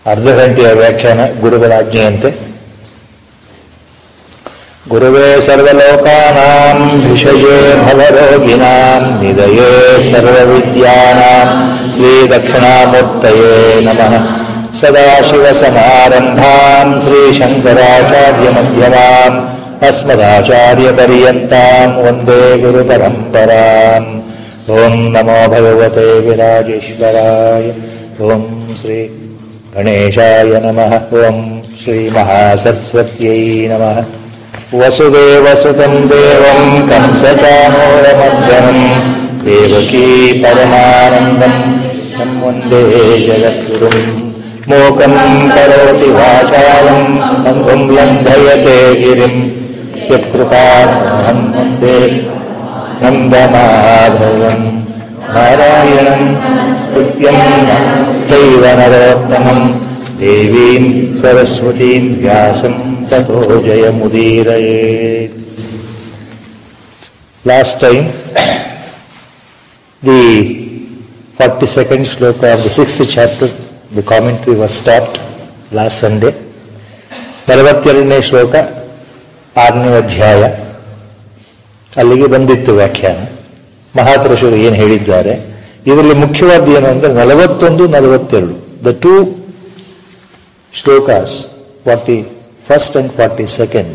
ಅರ್ಧ ಗಂಟೆಯ ವ್ಯಾಖ್ಯಾನ ಗುರುಗಳ ಆಜ್ಞೆಯಂತೆ. ಗುರುವೇ ಸರ್ವಲೋಕಾನಾಂ ಭಿಷಜೇ ಭವರೋಗಿಣಾಂ ನಿಧಯೇ ಸರ್ವವಿದ್ಯಾನಾಂ ಶ್ರೀ ದಕ್ಷಿಣಾಮೂರ್ತಯೇ ನಮಃ. ಸದಾಶಿವಸಮಾರಂಭಾಂ ಶ್ರೀ ಶಂಕರಾಚಾರ್ಯಮಧ್ಯಮಾಂ ಅಸ್ಮದಾಚಾರ್ಯಪರ್ಯಂತಾಂ ವಂದೇ ಗುರುಪರಂಪರಾಂ. ಓಂ ನಮೋ ಭಗವತೆ ವಿರಾಜೇಶ್ವರಾಯ. ಓಂ ಶ್ರೀ ಗಣೇಶಾಯ ನಮಃ. ಓಂ ಶ್ರೀ ಮಹಾಸರಸ್ವತ್ಯೈ ನಮಃ. ವಸುದೇವಸುತಂ ದೇವಂ ಕಂಸಚಾನೂರಮರ್ದನಂ ದೇವಕೀ ಪರಮಾನಂದಂ ತಂ ವಂದೇ ಜಗದ್ಗುರುಂ. ಮೂಕಂ ಕರೋತಿ ವಾಚಾಲಂ ಪಂಗುಂ ಲಂಘಯತೆ ಗಿರಿಂ ಯತ್ಕೃಪಾತಮಹಂ ವಂದೇ ನಂದಮಾಧವಂ. ನಾರಾಯಣಂ ಸ್ತುತ್ಯಂ ದೈವ ನರೋತ್ತಮಂ ದೇವೀಂ ಸರಸ್ವತೀಂ ವ್ಯಾಸಂ ತಥೋ ಜಯಮುದೀರಯೇತ್. Last time, the 42nd shloka of the 6th chapter, the commentary was stopped last Sunday. 42ನೇ ಶ್ಲೋಕ 6ನೇ ಅಧ್ಯಾಯ ಅಲ್ಲಿಗೆ ಬಂದಿತ್ತು ವ್ಯಾಖ್ಯಾನ. ಮಹಾಪುರುಷರು ಏನು ಹೇಳಿದ್ದಾರೆ, ಇದರಲ್ಲಿ ಮುಖ್ಯವಾದ ಏನು ಅಂದರೆ 41, 42, the two shlokas, 41st and 42nd,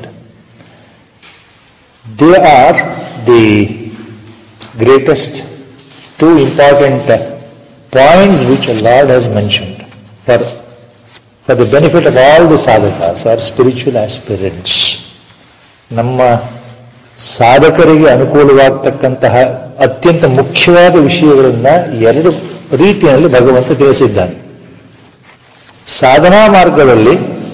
they are the greatest two important points which the Lord has mentioned for the benefit of all the sadhakas or spiritual aspirants. ನಮ್ಮ ಸಾಧಕರಿಗೆ ಅನುಕೂಲವಾಗತಕ್ಕಂತಹ ಅತ್ಯಂತ ಮುಖ್ಯವಾದ ವಿಷಯಗಳನ್ನು ಎರಡು ರೀತಿಯಲ್ಲಿ ಭಗವಂತ ತಿಳಿಸಿದ್ದಾನೆ. ಸಾಧನಾ ಮಾರ್ಗದಲ್ಲಿ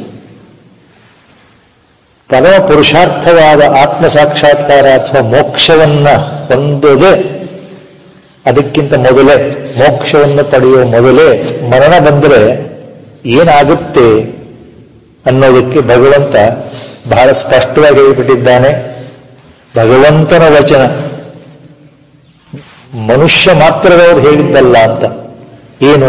ಪರಮ ಪುರುಷಾರ್ಥವಾದ ಆತ್ಮ ಸಾಕ್ಷಾತ್ಕಾರ ಅಥವಾ ಮೋಕ್ಷವನ್ನ ಹೊಂದದೆ, ಅದಕ್ಕಿಂತ ಮೊದಲೇ ಮೋಕ್ಷವನ್ನು ಪಡೆಯುವ ಮೊದಲೇ ಮರಣ ಬಂದರೆ ಏನಾಗುತ್ತೆ ಅನ್ನೋದಕ್ಕೆ ಭಗವಂತ ಬಹಳ ಸ್ಪಷ್ಟವಾಗಿ ಹೇಳಿಬಿಟ್ಟಿದ್ದಾನೆ. ಭಗವಂತನ ವಚನ ಮನುಷ್ಯ ಮಾತ್ರದವರು ಹೇಳಿದ್ದಲ್ಲ ಅಂತ. ಏನು?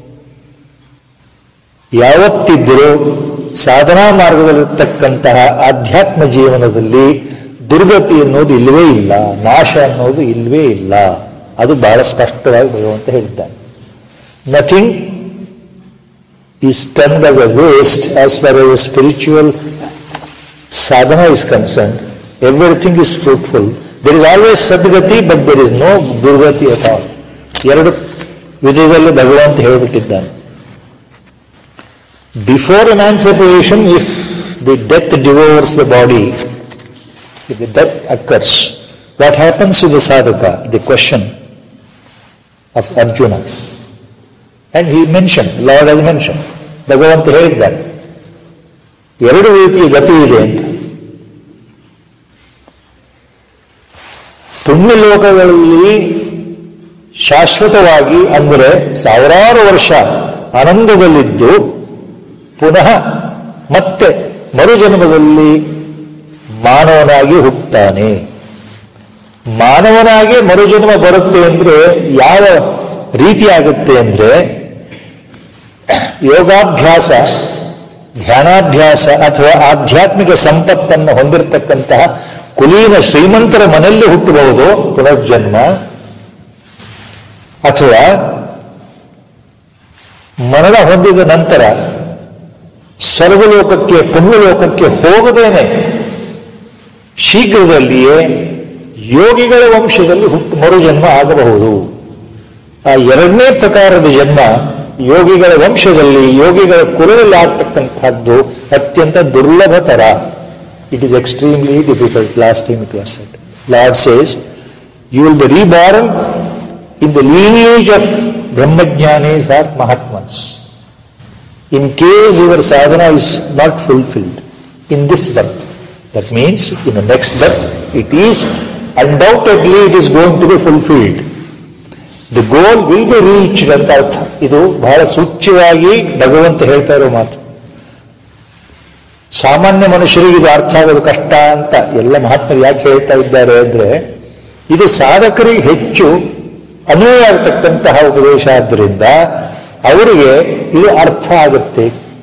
ಯಾವತ್ತಿದ್ದರೂ ಸಾಧನಾ ಮಾರ್ಗದಲ್ಲಿರ್ತಕ್ಕಂತಹ ಆಧ್ಯಾತ್ಮ ಜೀವನದಲ್ಲಿ ದುರ್ಗತಿ ಅನ್ನೋದು ಇಲ್ಲವೇ ಇಲ್ಲ, ನಾಶ ಅನ್ನೋದು ಇಲ್ಲವೇ ಇಲ್ಲ. ಅದು ಬಹಳ ಸ್ಪಷ್ಟವಾಗಿ ಭಗವಂತ ಹೇಳಿದ್ದಾನೆ. Nothing is turned as a waste as far as spiritual sadhana is concerned. Everything is fruitful. There is always sadgati, but there is no durgati at all. ಎರಡು ವಿಧದಲ್ಲಿ ಭಗವಂತ ಹೇಳಿಬಿಟ್ಟಿದ್ದಾನೆ. Before emancipation, if the death devours the body, if the death occurs, what happens to the sadhaka? The question of Arjuna. And he mentioned, Lord has mentioned, ಭಗವಂತ ಹೇಳಿದ್ದಾನೆ ಎರಡು ರೀತಿಯ ಗತಿ ಇದೆ ಅಂತ. ಪುಣ್ಯಲೋಕಗಳಲ್ಲಿ ಶಾಶ್ವತವಾಗಿ ಅಂದರೆ ಸಾವಿರಾರು ವರ್ಷ ಆನಂದದಲ್ಲಿದ್ದು ಪುನಃ ಮತ್ತೆ ಮರುಜನ್ಮದಲ್ಲಿ ಮಾನವನಾಗಿ ಹುಟ್ಟುತ್ತಾನೆ. ಮಾನವನಾಗಿ ಮರುಜನ್ಮ ಬರುತ್ತೆ ಅಂದ್ರೆ ಯಾವ ರೀತಿ ಆಗುತ್ತೆ ಅಂದ್ರೆ, ಯೋಗಾಭ್ಯಾಸ, ಧ್ಯಾನಾಭ್ಯಾಸ ಅಥವಾ ಆಧ್ಯಾತ್ಮಿಕ ಸಂಪತ್ತನ್ನು ಹೊಂದಿರತಕ್ಕಂತಹ ಕುಲೀನ ಶ್ರೀಮಂತರ ಮನೆಯಲ್ಲಿ ಹುಟ್ಟಬಹುದು ಪುನರ್ಜನ್ಮ, ಅಥವಾ ಮರಣ ಹೊಂದಿದ ನಂತರ ಸ್ವರ್ಗಲೋಕಕ್ಕೆ ಪುಣ್ಯಲೋಕಕ್ಕೆ ಹೋಗದೇನೆ ಶೀಘ್ರದಲ್ಲಿಯೇ ಯೋಗಿಗಳ ವಂಶದಲ್ಲಿ ಮರುಜನ್ಮ ಆಗಬಹುದು. ಆ ಎರಡನೇ ಪ್ರಕಾರದ ಜನ್ಮ ಯೋಗಿಗಳ ವಂಶದಲ್ಲಿ, ಯೋಗಿಗಳ ಕುಲದಲ್ಲಿ ಆಗ್ತಕ್ಕಂಥದ್ದು ಅತ್ಯಂತ ದುರ್ಲಭತರ. It is extremely difficult. Last time it was said. Lord says, you will be reborn in the lineage of brahmajnanis or mahatmans. In case your sadhana is not fulfilled in this birth, that means in the next birth, it is undoubtedly it is going to be fulfilled. The goal will be reached ಅಂತ ಅರ್ಥ. ಇದು ಬಹಳ ಸೂಚ್ಯವಾಗಿ ಭಗವಂತ ಹೇಳ್ತಾ ಇರೋ ಮಾತು. ಸಾಮಾನ್ಯ ಮನುಷ್ಯರಿಗೆ ಇದು ಅರ್ಥ ಆಗೋದು ಕಷ್ಟ ಅಂತ ಎಲ್ಲ ಮಹಾತ್ಮರು ಯಾಕೆ ಹೇಳ್ತಾ ಇದ್ದಾರೆ ಅಂದ್ರೆ, ಇದು ಸಾಧಕರಿಗೆ ಹೆಚ್ಚು ಅನ್ವಯ ಆಗತಕ್ಕಂತಹ ಉಪದೇಶ ಆದ್ದರಿಂದ ಅವರಿಗೆ ಇದು ಅರ್ಥ ಆಗುತ್ತೆ.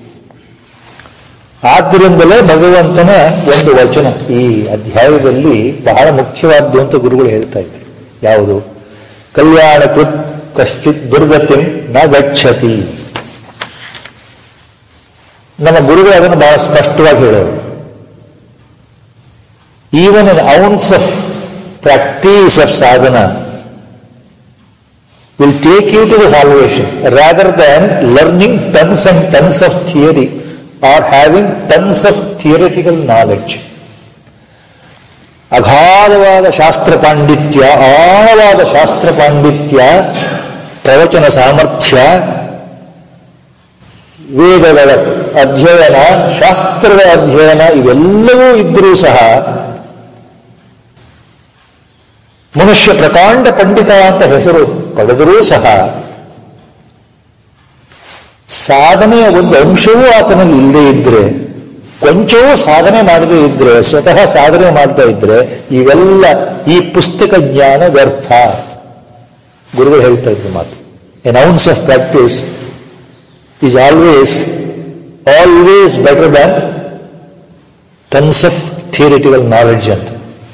ಆದ್ದರಿಂದಲೇ ಭಗವಂತನ ಒಂದು ವಚನ ಈ ಅಧ್ಯಾಯದಲ್ಲಿ ಬಹಳ ಮುಖ್ಯವಾದ್ದು ಅಂತ ಗುರುಗಳು ಹೇಳ್ತಾ ಇದ್ರು. ಯಾವುದು? ಕಲ್ಯಾಣ ಕೃತ್ ಕಶ್ಚಿತ್ ದುರ್ಗತಿಂ ನ ಗಚ್ಚತಿ. ನಮ್ಮ ಗುರುಗಳು ಅದನ್ನು ಬಹಳ ಸ್ಪಷ್ಟವಾಗಿ ಹೇಳೋರು. Even an ounce of practice of sadhana will take you to the salvation rather than learning tons and tons of theory or having tons of theoretical knowledge. ಅಗಾಧವಾದ ಶಾಸ್ತ್ರ ಪಾಂಡಿತ್ಯ, ಆಳವಾದ ಶಾಸ್ತ್ರ ಪಾಂಡಿತ್ಯ, ಪ್ರವಚನ ಸಾಮರ್ಥ್ಯ, ವೇದಗಳ ಅಧ್ಯಯನ, ಶಾಸ್ತ್ರದ ಅಧ್ಯಯನ ಇವೆಲ್ಲವೂ ಇದ್ದರೂ ಸಹ ಮನುಷ್ಯ ಪ್ರಕಾಂಡ ಪಂಡಿತ ಅಂತ ಹೆಸರು ಪಡೆದರೂ ಸಹ ಸಾಧನೆಯ ಒಂದು ಅಂಶವೂ ಆತನಲ್ಲಿ ಇಲ್ಲದೇ ಇದ್ರೆ, ಕೊಂಚವೂ ಸಾಧನೆ ಮಾಡದೇ ಇದ್ರೆ, ಸ್ವತಃ ಸಾಧನೆ ಮಾಡ್ತಾ ಇದ್ರೆ ಇವೆಲ್ಲ ಈ ಪುಸ್ತಕ ಜ್ಞಾನ ವ್ಯರ್ಥ. ಗುರುಗಳು ಹೇಳ್ತಾ ಇದ್ರು ಮಾತು. An ounce of practice is always better than tons of theoretical knowledge ಅಂತ.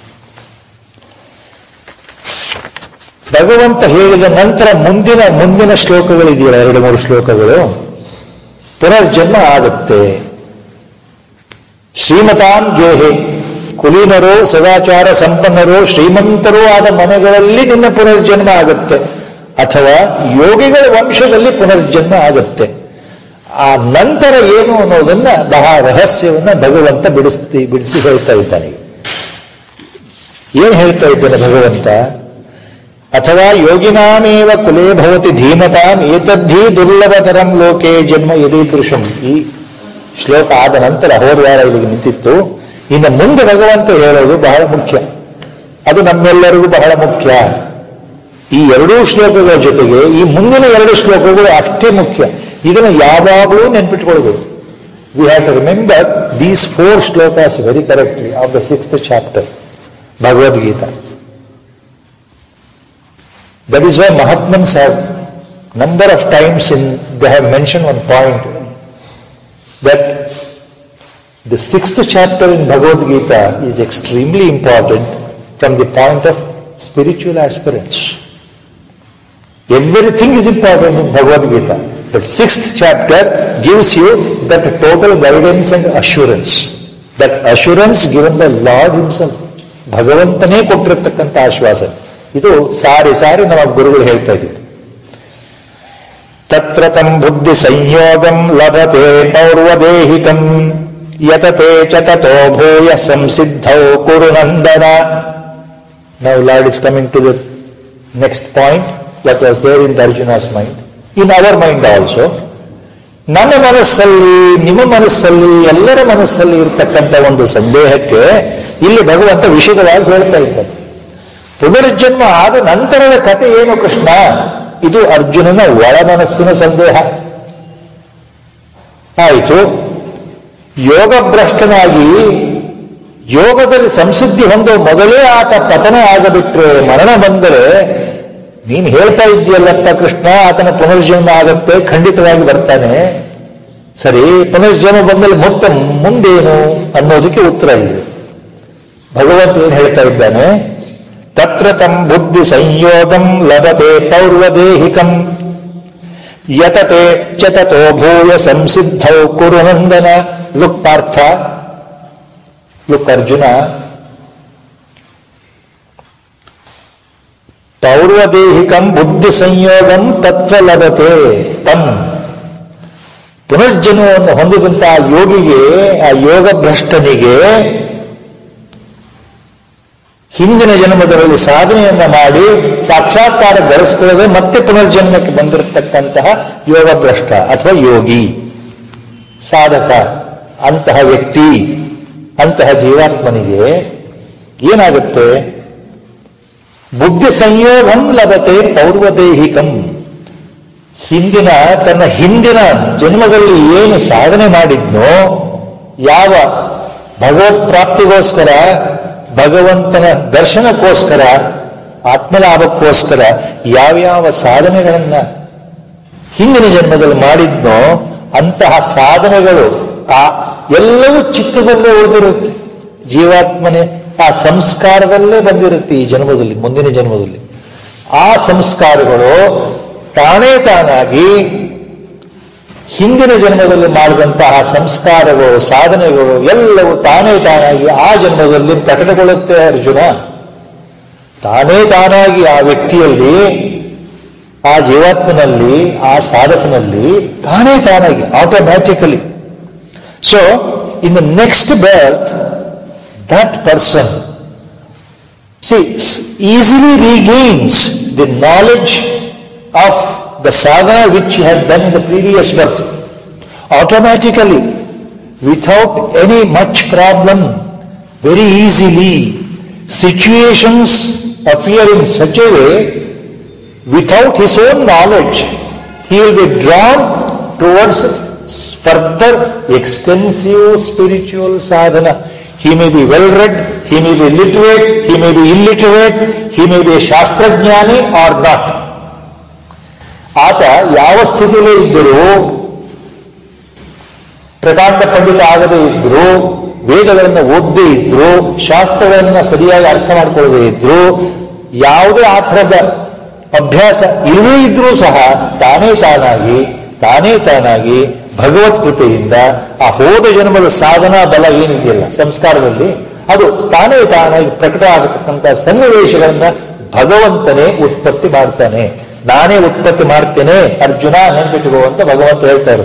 ಭಗವಂತ ಹೇಳಿದ ನಂತರ ಮುಂದಿನ ಶ್ಲೋಕಗಳಿದೆಯಲ್ಲ, 2-3 ಶ್ಲೋಕಗಳು, ಪುನರ್ಜನ್ಮ ಆಗುತ್ತೆ. ಶ್ರೀಮತಾಂ ಗೇಹೆ, ಕುಲೀನರೋ ಸದಾಚಾರ ಸಂಪನ್ನರೋ ಶ್ರೀಮಂತರೂ ಆದ ಮನೆಗಳಲ್ಲಿ ನಿನ್ನ ಪುನರ್ಜನ್ಮ ಆಗುತ್ತೆ, ಅಥವಾ ಯೋಗಿಗಳ ವಂಶದಲ್ಲಿ ಪುನರ್ಜನ್ಮ ಆಗುತ್ತೆ. ಆ ನಂತರ ಏನು ಅನ್ನೋದನ್ನ ಬಹಳ ರಹಸ್ಯವನ್ನ ಭಗವಂತ ಬಿಡಿಸಿ ಹೇಳ್ತಾ ಇದ್ದಾನೆ. ಏನ್ ಹೇಳ್ತಾ ಇದ್ದಾನೆ ಭಗವಂತ? ಅಥವಾ ಯೋಗಿನಾಮೇವ ಕುಲೇ ಭವತಿ ಧೀಮತಾಂ ಏತದ್ಧಿ ದುರ್ಲಭತರಂ ಲೋಕೆ ಜನ್ಮ ಯದೀದೃಶಂ. ಈ ಶ್ಲೋಕ ಆದ ನಂತರ ಹೋದ ವಾರ ಇಲ್ಲಿಗೆ ನಿಂತಿತ್ತು. ಇನ್ನು ಮುಂದೆ ಭಗವಂತ ಹೇಳೋದು ಬಹಳ ಮುಖ್ಯ, ಅದು ನಮ್ಮೆಲ್ಲರಿಗೂ ಬಹಳ ಮುಖ್ಯ. ಈ 2 ಶ್ಲೋಕಗಳ ಜೊತೆಗೆ ಈ ಮುಂದಿನ 2 ಶ್ಲೋಕಗಳು ಅಷ್ಟೇ ಮುಖ್ಯ. ಇದನ್ನು ಯಾವಾಗಲೂ ನೆನ್ಪಿಟ್ಕೊಳ್ಬೇಕು. We have to remember these 4 shlokas very correctly of the 6th chapter Bhagavad Gita. That is why Mahatmans have number of times they have mentioned one point, that the 6th chapter in Bhagavad Gita is extremely important from the point of spiritual aspirants. Everything is important in Bhagavad Gita, but 6th chapter gives you that total guidance and assurance. That assurance given by Lord himself. ಭಗವಂತನೇ ಕೊಟ್ಟಿರತಕ್ಕಂಥ ಆಶ್ವಾಸ ಇದು ಸಾರಿ ನಮ್ಮ ಗುರುಗಳು ಹೇಳ್ತಾ ಇದ್ದಿದ್ದು. ತತ್ರ ತಂ ಬುದ್ಧಿ ಸಂಯೋಗಂ ಲಭತೆ ಪೌರ್ವದೇಹಿಕಂ ಯತತೆ ಚ ತತೋ ಭೂಯ ಸಂಸಿದ್ಧೌ ಕುರು ನಂದನ. Now Lord is coming to the next point that was there in Arjuna's mind, in our mind also. ನಮ್ಮ ಮನಸ್ಸಲ್ಲಿ, ನಿಮ್ಮ ಮನಸ್ಸಲ್ಲಿ, ಎಲ್ಲರ ಮನಸ್ಸಲ್ಲಿ ಇರತಕ್ಕಂಥ ಒಂದು ಸಂದೇಹಕ್ಕೆ ಇಲ್ಲಿ ಭಗವಂತ ವಿಶದವಾಗಿ ಹೇಳ್ತಾ ಇದ್ದಾರೆ. ಪುನರ್ಜನ್ಮ ಆದ ನಂತರದ ಕಥೆ ಏನು ಕೃಷ್ಣ? ಇದು ಅರ್ಜುನನ ಒಳ ಮನಸ್ಸಿನ ಸಂದೇಹ ಆಯಿತು. ಯೋಗಭ್ರಷ್ಟನಾಗಿ ಯೋಗದಲ್ಲಿ ಸಂಸಿದ್ಧಿ ಹೊಂದೋ ಮೊದಲೇ ಆತ ಪತನ ಆಗಬಿಟ್ರೆ, ಮರಣ ಬಂದರೆ, ನೀನು ಹೇಳ್ತಾ ಇದ್ದೀಯಲ್ಲಪ್ಪ ಕೃಷ್ಣ ಆತನ ಪುನರ್ಜನ್ಮ ಆಗತ್ತೆ, ಖಂಡಿತವಾಗಿ ಬರ್ತಾನೆ. ಸರಿ, ಪುನರ್ಜನ್ಮ ಬಂದಲ್ಲಿ ಮತ್ತೆ ಮುಂದೇನು ಅನ್ನೋದಕ್ಕೆ ಉತ್ತರ ಇದೆ. ಭಗವಂತ ಏನು ಹೇಳ್ತಾ ಇದ್ದಾನೆ? ತತ್ರ ತಂ ಬುದ್ಧಿ ಸಂಯೋಗಂ ಲಭತೆ ಪೌರ್ವದೇಹಿಕಂ ಯತತೆ ಚ ತತೋ ಭೂಯ ಸಂಸಿದ್ಧೌ ಕುರು ನಂದನ. ಲುಕ್ ಪಾರ್ಥ, ಲುಕ್ ಅರ್ಜುನ, ಪೌರ್ವದೇಹಿಕಂ ಬುದ್ಧಿ ಸಂಯೋಗಂ ತತ್ವ ಲಭತೆ ತಂ. ಪುನರ್ಜನ್ಮವನ್ನು ಹೊಂದಿದಂತಹ ಯೋಗಿಗೆ, ಆ ಯೋಗ ಭ್ರಷ್ಟನಿಗೆ ಹಿಂದಿನ ಜನ್ಮದಲ್ಲಿ ಸಾಧನೆಯನ್ನ ಮಾಡಿ ಸಾಕ್ಷಾತ್ಕಾರ ಗಳಿಸಿಕೊಳ್ಳದೆ ಮತ್ತೆ ಪುನರ್ಜನ್ಮಕ್ಕೆ ಬಂದಿರತಕ್ಕಂತಹ ಯೋಗಭ್ರಷ್ಟ ಅಥವಾ ಯೋಗಿ ಸಾಧಕ, ಅಂತಹ ವ್ಯಕ್ತಿ, ಅಂತಹ ಜೀವಾತ್ಮನಿಗೆ ಏನಾಗುತ್ತೆ? ಬುದ್ಧಿ ಸಂಯೋಗಂ ಲಭತೆ ಪೌರ್ವದೇಹಿಕಂ. ತನ್ನ ಹಿಂದಿನ ಜನ್ಮದಲ್ಲಿ ಏನು ಸಾಧನೆ ಮಾಡಿದ್ನೋ, ಯಾವ ಭಗವತ್ ಪ್ರಾಪ್ತಿಗೋಸ್ಕರ, ಭಗವಂತನ ದರ್ಶನಕ್ಕೋಸ್ಕರ, ಆತ್ಮಲಾಭಕ್ಕೋಸ್ಕರ ಯಾವ್ಯಾವ ಸಾಧನೆಗಳನ್ನ ಹಿಂದಿನ ಜನ್ಮದಲ್ಲಿ ಮಾಡಿದ್ನೋ ಅಂತಹ ಸಾಧನೆಗಳು ಎಲ್ಲವೂ ಚಿತ್ತದಲ್ಲೇ ಉಳಿದಿರುತ್ತೆ. ಜೀವಾತ್ಮನೆ ಆ ಸಂಸ್ಕಾರದಲ್ಲೇ ಬಂದಿರುತ್ತೆ ಈ ಜನ್ಮದಲ್ಲಿ, ಮುಂದಿನ ಜನ್ಮದಲ್ಲಿ. ಆ ಸಂಸ್ಕಾರಗಳು ತಾನೇ ತಾನಾಗಿ ಹಿಂದಿನ ಜನ್ಮದಲ್ಲಿ ಮಾಡಿದಂತಹ ಸಂಸ್ಕಾರಗಳು, ಸಾಧನೆಗಳು ಎಲ್ಲವೂ ತಾನೇ ತಾನಾಗಿ ಆ ಜನ್ಮದಲ್ಲಿ ಪ್ರಕಟಗೊಳ್ಳುತ್ತೆ ಅರ್ಜುನ. ತಾನೇ ತಾನಾಗಿ ಆ ವ್ಯಕ್ತಿಯಲ್ಲಿ, ಆ ಜೀವಾತ್ಮನಲ್ಲಿ, ಆ ಸಾಧಕನಲ್ಲಿ ತಾನೇ ತಾನಾಗಿ automatically. So in the next birth that person easily regains the knowledge of the sadhana which he had done in the previous birth automatically, without any much problem, very easily. Situations appear in such a way, without his own knowledge he will be drawn towards further extensive spiritual sadhana. He may be well read, he may be literate, he may be illiterate, he may be a shastrajnani or not. ಆತ ಯಾವ ಸ್ಥಿತಿಯಲ್ಲೇ ಇದ್ದರೂ, ಪ್ರಕಾಂಡ ಪಂಡಿತ ಆಗದೇ ಇದ್ರು, ವೇದಗಳನ್ನು ಓದದೇ ಇದ್ರು, ಶಾಸ್ತ್ರಗಳನ್ನು ಸರಿಯಾಗಿ ಅರ್ಥ ಮಾಡಿಕೊಳ್ಳದೇ ಇದ್ರು, ಯಾವುದೇ ಆ ಥರದ ಅಭ್ಯಾಸ ಇಲ್ಲದೇ ಇದ್ರೂ ಸಹ ತಾನೇ ತಾನಾಗಿ ಭಗವತ್ ಕೃಪೆಯಿಂದ ಆ ಹೋದ ಜನ್ಮದ ಸಾಧನಾ ಬಲ ಏನಿದೆಯಲ್ಲ ಸಂಸ್ಕಾರದಲ್ಲಿ, ಅದು ತಾನೇ ತಾನಾಗಿ ಪ್ರಕಟ ಆಗತಕ್ಕಂಥ ಸನ್ನಿವೇಶಗಳನ್ನ ಭಗವಂತನೇ ಉತ್ಪತ್ತಿ ಮಾಡ್ತಾನೆ. ನಾನೇ ಉತ್ಪತ್ತಿ ಮಾಡ್ತೇನೆ ಅರ್ಜುನ, ನೆನ್ಪಿಟ್ಟುಕೋ ಅಂತ ಭಗವಂತ ಹೇಳ್ತಾರೆ.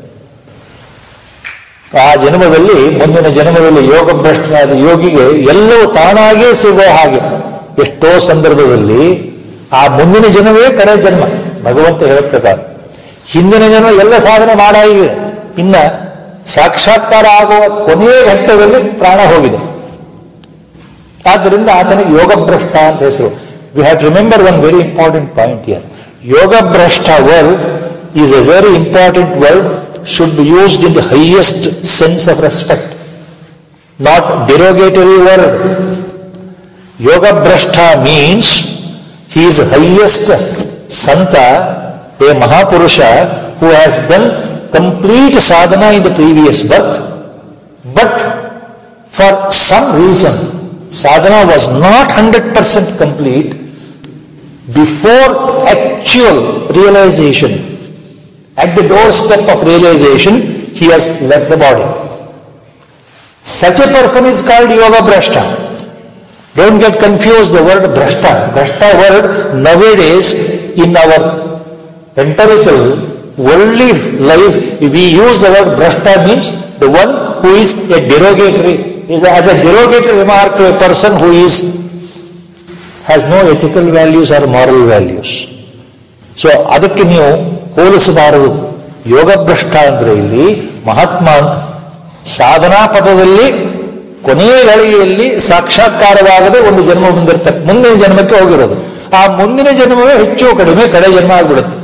ಆ ಜನ್ಮದಲ್ಲಿ, ಮುಂದಿನ ಜನ್ಮದಲ್ಲಿ ಯೋಗಭ್ರಷ್ಟನಾದ ಯೋಗಿಗೆ ಎಲ್ಲವೂ ತಾನಾಗೇ ಸಿಗೋ ಹಾಗೆ. ಎಷ್ಟೋ ಸಂದರ್ಭದಲ್ಲಿ ಆ ಮುಂದಿನ ಜನ್ಮವೇ ಕಡೆ ಜನ್ಮ. ಭಗವಂತ ಹೇಳೋ ಪ್ರಕಾರ ಹಿಂದಿನ ಜನ್ಮ ಎಲ್ಲ ಸಾಧನೆ ಮಾಡಾಗಿದೆ, ಇನ್ನ ಸಾಕ್ಷಾತ್ಕಾರ ಆಗುವ ಕೊನೆಯ ಘಟ್ಟದಲ್ಲಿ ಪ್ರಾಣ ಹೋಗಿದೆ. ಆದ್ದರಿಂದ ಆತನಿಗೆ ಯೋಗಭ್ರಷ್ಟ ಅಂತ ಹೆಸರು. We have to remember one very important point here. Yogabhrashta word is a very important word, should be used in the highest sense of respect, not derogatory word. Yoga Brashta means he is the highest Santa, a Mahapurusha who has done complete sadhana in the previous birth, but for some reason sadhana was not 100% complete before actual realization. At the doorstep of realization, he has left the body. Such a person is called Yoga Brashta. Don't get confused the word Brashta. Brashta word nowadays in our empirical worldly life, we use the word Brashta means the one who is a derogatory, as a derogatory remark to a person who has no ethical values or moral values. So ಅದಕ್ಕೆ ನೀವು ಹೋಲಿಸಬಾರದು. ಯೋಗಭ್ರಷ್ಟ ಅಂದ್ರೆ ಇಲ್ಲಿ ಮಹಾತ್ಮ ಅಂತ ಸಾಧನಾ ಪದದಲ್ಲಿ ಕೊನೆಯ ಗಳಿಗೆಯಲ್ಲಿ ಸಾಕ್ಷಾತ್ಕಾರವಾಗದೆ ಒಂದು ಜನ್ಮ ಬಂದಿರ್ತಾರೆ, ಮುಂದಿನ ಜನ್ಮಕ್ಕೆ ಹೋಗಿರೋದು. ಆ ಮುಂದಿನ ಜನ್ಮವೇ ಹೆಚ್ಚು ಕಡಿಮೆ ಕಡೆ ಜನ್ಮ ಆಗ್ಬಿಡುತ್ತೆ.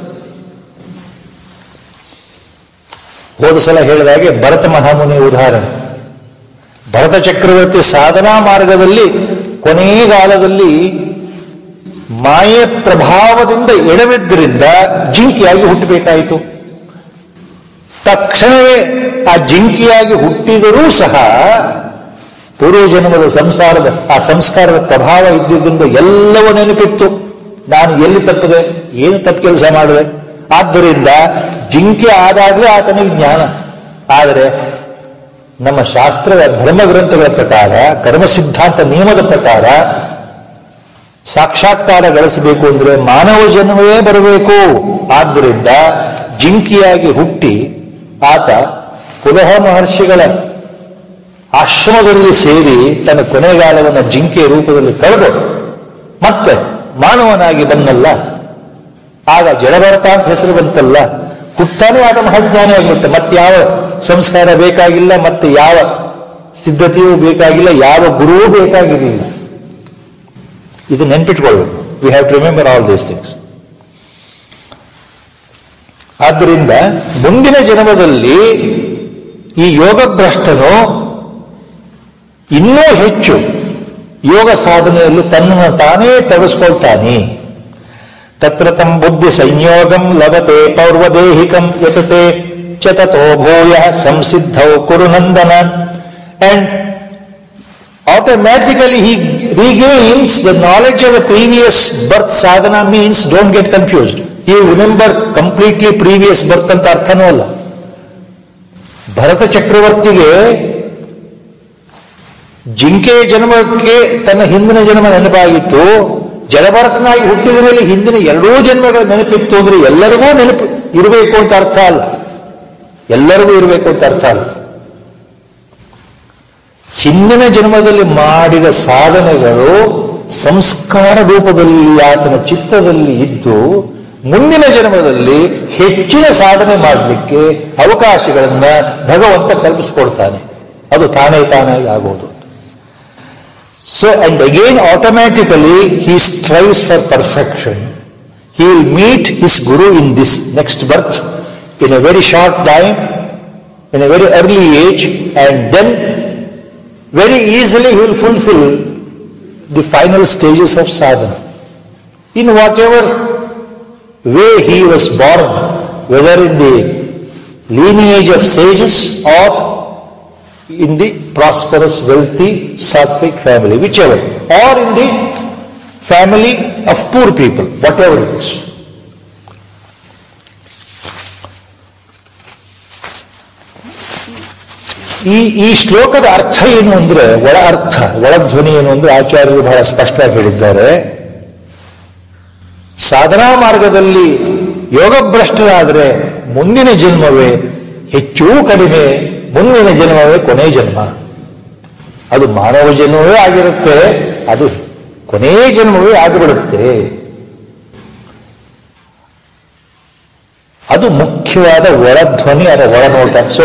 ಹೋದ ಸಲ ಹೇಳಿದಾಗೆ ಭರತ ಮಹಾಮುನಿ ಉದಾಹರಣೆ. ಭರತ ಚಕ್ರವರ್ತಿ ಸಾಧನಾ ಮಾರ್ಗದಲ್ಲಿ ಕೊನೆಗಾಲದಲ್ಲಿ ಮಾಯೆ ಪ್ರಭಾವದಿಂದ ಎಡವಿದ್ದರಿಂದ ಜಿಂಕಿಯಾಗಿ ಹುಟ್ಟಬೇಕಾಯಿತು. ತಕ್ಷಣವೇ ಆ ಜಿಂಕಿಯಾಗಿ ಹುಟ್ಟಿದರೂ ಸಹ ಪೂರ್ವಜನ್ಮದ ಸಂಸ್ಕಾರದ ಪ್ರಭಾವ ಇದ್ದಿದ್ದರಿಂದ ಎಲ್ಲವೂ ನೆನಪಿತ್ತು. ನಾನು ಎಲ್ಲಿ ತಪ್ಪದೆ, ಏನು ತಪ್ಪು ಕೆಲಸ ಮಾಡಿದೆ. ಆದ್ದರಿಂದ ಜಿಂಕೆ ಆದಾಗಲೇ ಆತನಿಗೆ ಜ್ಞಾನ. ಆದರೆ ನಮ್ಮ ಶಾಸ್ತ್ರದ ಧರ್ಮಗ್ರಂಥಗಳ ಪ್ರಕಾರ, ಕರ್ಮ ಸಿದ್ಧಾಂತ ನಿಯಮದ ಪ್ರಕಾರ ಸಾಕ್ಷಾತ್ಕಾರ ಗಳಿಸಬೇಕು ಅಂದ್ರೆ ಮಾನವ ಜನ್ಮವೇ ಬರಬೇಕು. ಆದ್ದರಿಂದ ಜಿಂಕಿಯಾಗಿ ಹುಟ್ಟಿ ಆತ ಪುಲಹ ಮಹರ್ಷಿಗಳ ಆಶ್ರಮದಲ್ಲಿ ಸೇರಿ ತನ್ನ ಕೊನೆಗಾಲವನ್ನು ಜಿಂಕೆಯ ರೂಪದಲ್ಲಿ ಕಳೆದು ಮತ್ತೆ ಮಾನವನಾಗಿ ಬಂದಲ್ಲ. ಆಗ ಜಡಭರತ ಅಂತ ಹೆಸರು ಬಂತಲ್ಲ. ಹುಟ್ಟಾನೆ ಆತ ಮಹಾಜ್ಞಾನಿ ಆಗಿಬಿಟ್ಟ. ಮತ್ತೆ ಯಾವ ಸಂಸ್ಕಾರ ಬೇಕಾಗಿಲ್ಲ, ಮತ್ತೆ ಯಾವ ಸಿದ್ಧತೆಯೂ ಬೇಕಾಗಿಲ್ಲ, ಯಾವ ಗುರುವೂ ಬೇಕಾಗಿರಲಿಲ್ಲ. ಇದು ನೆನ್ಪಿಟ್ಕೊಳ್ಬೇಕು. We have to remember all these things. ಆದ್ದರಿಂದ ಮುಂದಿನ ಜನ್ಮದಲ್ಲಿ ಈ ಯೋಗಭ್ರಷ್ಟನು ಇನ್ನೂ ಹೆಚ್ಚು ಯೋಗ ಸಾಧನೆಯಲ್ಲಿ ತನ್ನನ್ನು ತಾನೇ ತೊಡಗಿಸ್ಕೊಳ್ತಾನೆ. ತತ್ರ ತಂ ಬುದ್ಧಿ ಸಂಯೋಗಂ ಲಭತೆ ಪೌರ್ವದೇಹಿಕಂ ಯತತೆ ಚ ತತೋ ಭೂಯ ಸಂಸಿದ್ಧೌ ಕುರು ನಂದನ. And automatically he regains the knowledge of the previous birth. Sadhana means, don't get confused, he will remember completely previous birth ಅಂತ ಅರ್ಥನೂ ಅಲ್ಲ. ಭರತ ಚಕ್ರವರ್ತಿಗೆ ಜಿಂಕೆ ಜನ್ಮಕ್ಕೆ ತನ್ನ ಹಿಂದಿನ ಜನ್ಮ ನೆನಪಾಗಿತ್ತು. ಜಡಭರತನಾಗಿ ಹುಟ್ಟಿದ ಮೇಲೆ ಹಿಂದಿನ ಎರಡೂ ಜನ್ಮಗಳ ನೆನಪಿತ್ತು ಅಂದ್ರೆ ಎಲ್ಲರಿಗೂ ನೆನಪು ಇರಬೇಕು ಅಂತ ಅರ್ಥ ಅಲ್ಲ. ಎಲ್ಲರಿಗೂ ಇರಬೇಕು ಅಂತ ಅರ್ಥ ಅಲ್ಲ. ಹಿಂದಿನ ಜನ್ಮದಲ್ಲಿ ಮಾಡಿದ ಸಾಧನೆಗಳು ಸಂಸ್ಕಾರ ರೂಪದಲ್ಲಿ ಆತನ ಚಿತ್ತದಲ್ಲಿ ಇದ್ದು ಮುಂದಿನ ಜನ್ಮದಲ್ಲಿ ಹೆಚ್ಚಿನ ಸಾಧನೆ ಮಾಡಲಿಕ್ಕೆ ಅವಕಾಶಗಳನ್ನ ಭಗವಂತ ಕಲ್ಪಿಸಿಕೊಡ್ತಾನೆ. ಅದು ತಾನಾಗಿ ಆಗೋದು. So, and again automatically he strives for perfection. He will meet his guru in this next birth in a very short time, in a very early age, and then very easily he will fulfill the final stages of sadhana. In whatever way he was born, whether in the lineage of sages or in the prosperous, wealthy, sattvic family, whichever, or in the family of poor people, whatever it is. ಈ ಶ್ಲೋಕದ ಅರ್ಥ ಏನು ಅಂದ್ರೆ, ಒಳ ಅರ್ಥ, ಒಳಧ್ವನಿ ಏನು ಅಂದ್ರೆ ಆಚಾರ್ಯರು ಬಹಳ ಸ್ಪಷ್ಟವಾಗಿ ಹೇಳಿದ್ದಾರೆ. ಸಾಧನಾ ಮಾರ್ಗದಲ್ಲಿ ಯೋಗಭ್ರಷ್ಟರಾದರೆ ಮುಂದಿನ ಜನ್ಮವೇ ಹೆಚ್ಚು ಕಡಿಮೆ, ಮುಂದಿನ ಜನ್ಮವೇ ಕೊನೆ ಜನ್ಮ. ಅದು ಮಾನವ ಜನ್ಮವೇ ಆಗಿರುತ್ತೆ, ಅದು ಕೊನೆ ಜನ್ಮವೇ ಆಗಿಬಿಡುತ್ತೆ. ಅದು ಮುಖ್ಯವಾದ ಒಳಧ್ವನಿ, ಅದರ ಒಳನೋಟ. So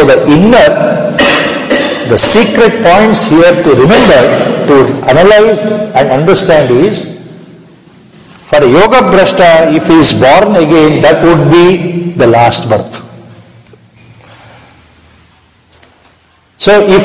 the secret points here to remember, to analyze and understand is, for a yoga brashta, if he is born again, that would be the last birth. So if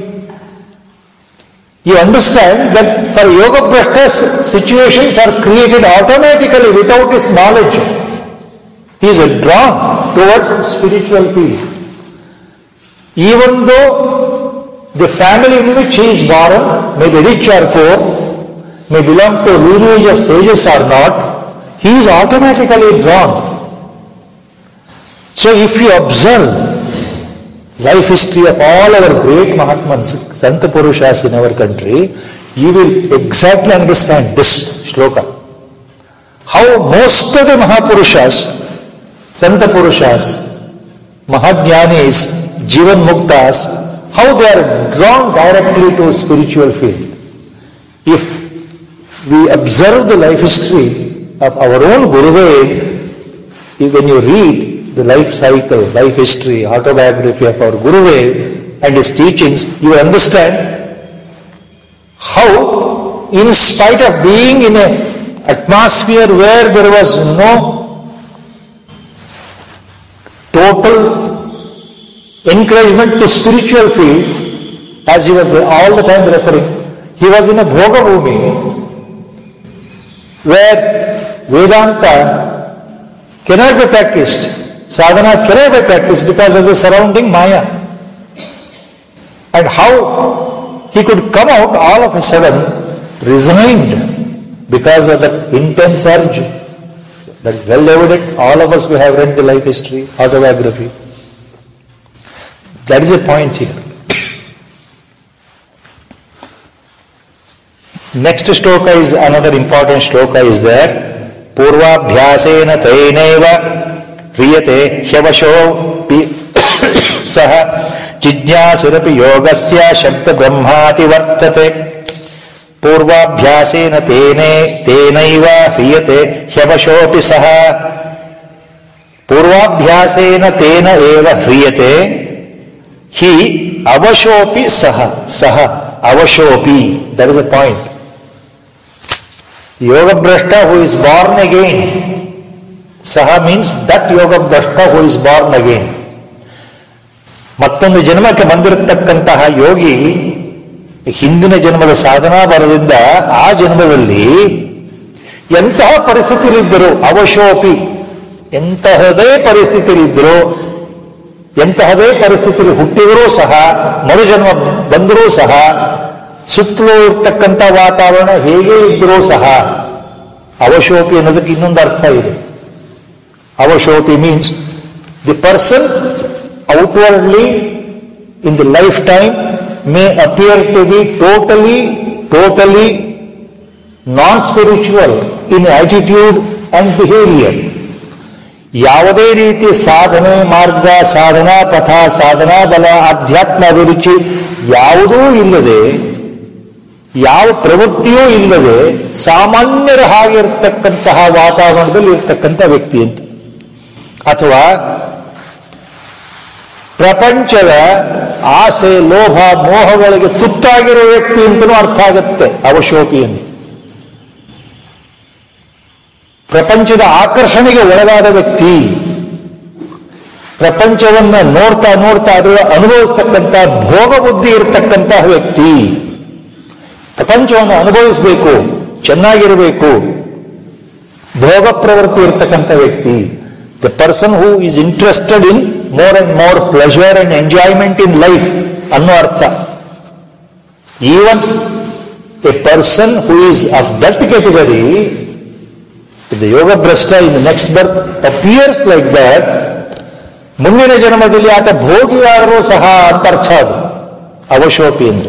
you understand that for yoga brashtas, situations are created automatically without his knowledge, he is drawn towards spiritual field. Even though the family in which he is born may be rich or poor, may belong to a lineage of sages or not, he is automatically drawn. So if you observe life history of all our great Mahatmas, Santa Purushas in our country, you will exactly understand this shloka. How most of the Mahapurushas, Santa Purushas, Mahajnanis, Jivan Muktas, how they are drawn directly to spiritual field. If we observe the life history of our own Gurudev, when you read the life cycle, life history, autobiography of our Gurudev and his teachings, you understand how, in spite of being in an atmosphere where there was no total encouragement to spiritual field, as he was all the time referring, he was in a bhoga bhumi where Vedanta cannot be practiced, sadhana cannot be practiced because of the surrounding Maya. And how he could come out all of a sudden resigned because of that intense urge. That is well evident. All of us, we have read the life history, autobiography. That is the point here. Next shloka is another important shloka is there. Purvabhyasena taineva hriyate hyavasho pi saha jijñāsurapi yogasya shabda brahmāti vartate. Purvabhyasena tenaiva hriyate hyavasho pi saha. Purvabhyasena tena eva hriyate hi avashopi saha. Saha avashopi. That is the point. Yoga Brashta who is born again. Saha means that Yoga Brashta who is born again. ಮತ್ತೊಂದು ಜನ್ಮಕ್ಕೆ ಬಂದಿರತಕ್ಕಂತಹ ಯೋಗಿ ಹಿಂದಿನ ಜನ್ಮದ ಸಾಧನಾ ಬಲದಿಂದ ಆ ಜನ್ಮದಲ್ಲಿ ಎಂತಹ ಪರಿಸ್ಥಿತಿಲಿದ್ದರು ಅವಶೋಪಿ, ಎಂತಹದೇ ಪರಿಸ್ಥಿತಿಲಿದ್ದರು, ಎಂತಹದೇ ಪರಿಸ್ಥಿತಿಯಲ್ಲಿ ಹುಟ್ಟಿದರೂ ಸಹ, ಮರುಜನ್ಮ ಬಂದರೂ ಸಹ, ಸುತ್ತಲೂ ಇರ್ತಕ್ಕಂಥ ವಾತಾವರಣ ಹೇಗೆ ಇದ್ದರೂ ಸಹ, ಅವಶೋಪಿ ಅನ್ನೋದಕ್ಕೆ ಇನ್ನೊಂದು ಅರ್ಥ ಇದೆ. Avashopi means the person outwardly in the lifetime may appear to be totally non-spiritual in attitude and behavior. ಯಾವುದೇ ರೀತಿ ಸಾಧನೆ ಮಾರ್ಗ, ಸಾಧನಾ ಪಥ, ಸಾಧನಾ ಬಲ, ಅಧ್ಯಾತ್ಮ ಅಭಿರುಚಿ ಯಾವುದೂ ಇಲ್ಲದೆ, ಯಾವ ಪ್ರವೃತ್ತಿಯೂ ಇಲ್ಲದೆ ಸಾಮಾನ್ಯರ ಹಾಗೆ ಇರ್ತಕ್ಕಂತಹ ವಾತಾವರಣದಲ್ಲಿ ಇರ್ತಕ್ಕಂಥ ವ್ಯಕ್ತಿ ಅಂತ. ಅಥವಾ ಪ್ರಪಂಚದ ಆಸೆ, ಲೋಭ, ಮೋಹಗಳಿಗೆ ತುತ್ತಾಗಿರೋ ವ್ಯಕ್ತಿ ಅಂತಲೂ ಅರ್ಥ ಆಗುತ್ತೆ ಅವಶೋಪಿಯನ್ನು. ಪ್ರಪಂಚದ ಆಕರ್ಷಣೆಗೆ ಒಳಗಾದ ವ್ಯಕ್ತಿ, ಪ್ರಪಂಚವನ್ನು ನೋಡ್ತಾ ನೋಡ್ತಾ ಅದರ ಅನುಭವಿಸ್ತಕ್ಕಂಥ ಭೋಗ ಬುದ್ಧಿ ಇರತಕ್ಕಂತಹ ವ್ಯಕ್ತಿ, ಪ್ರಪಂಚವನ್ನು ಅನುಭವಿಸಬೇಕು, ಚೆನ್ನಾಗಿರಬೇಕು, ಭೋಗ ಪ್ರವೃತ್ತಿ ಇರತಕ್ಕಂಥ ವ್ಯಕ್ತಿ. The person who is interested in more and more pleasure and enjoyment in life ಅನ್ನೋ ಅರ್ಥ. Even a person who is of that category, if the yoga brashta in the next birth appears like that, ಮುಂದಿನ ಜನ್ಮದಲ್ಲಿ ಆತ ಭೋಗಿಯಾದರೂ ಸಹ ಅಂತ ಅರ್ಥ ಅದು ಅವಶೋಪಿ ಅಂದ್ರೆ.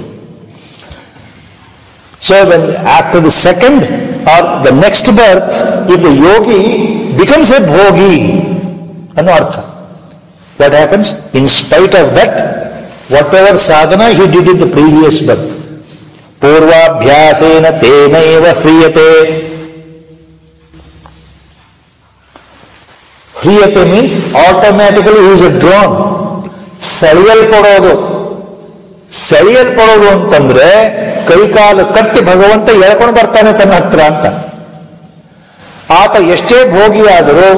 So when after the second or the next birth, if the yogi becomes a bhogi ಅನ್ನೋ ಅರ್ಥ, what happens? In spite of that, whatever sadhana he did in the previous birth, purvabhyasena tenaiva hriyate. Hriyate means automatically he is drawn. ಸೆಳೆಯಲ್ಪಡೋದು ಅಂತಂದ್ರೆ ಕೈಕಾಲು ಕಟ್ಟಿ ಭಗವಂತ ಎಳ್ಕೊಂಡು ಬರ್ತಾನೆ ತನ್ನ ಹತ್ರ ಅಂತ. ಆತ ಎಷ್ಟೇ ಭೋಗಿಯಾದರೂ,